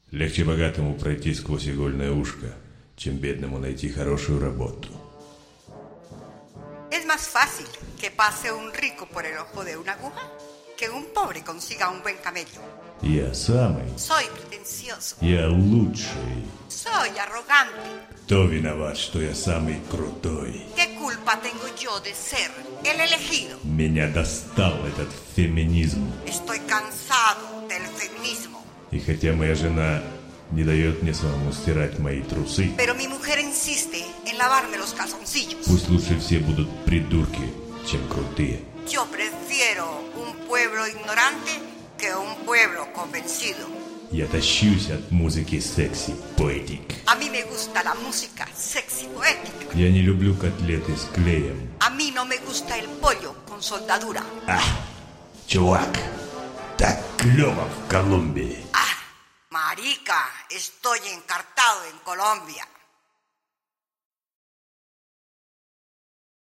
Легче богатому пройти сквозь игольное ушко, чем бедному найти хорошую работу. Es más fácil que pase un rico por el ojo de una aguja que un pobre consiga un buen camello. Я самый, Soy pretencioso, я лучший. soy arrogante. Кто виноват, что я самый крутой? ¿Qué culpa tengo yo de ser el elegido? Меня достал этот феминизм. Estoy cansado del feminismo. И хотя моя жена не дает мне самому стирать мои трусы, Pero mi mujer insiste en lavarme los calzoncillos. пусть лучше все будут придурки, чем крутые. Yo prefiero un pueblo ignorante que un pueblo convencido. Я тащусь от музыки секси-поэтик. A mí me gusta la música sexy poética. Я не люблю котлеты с клеем. A mí no me gusta el pollo con soldadura. Чувак, так клёво в Колумбии. Marica, estoy encartado en Colombia.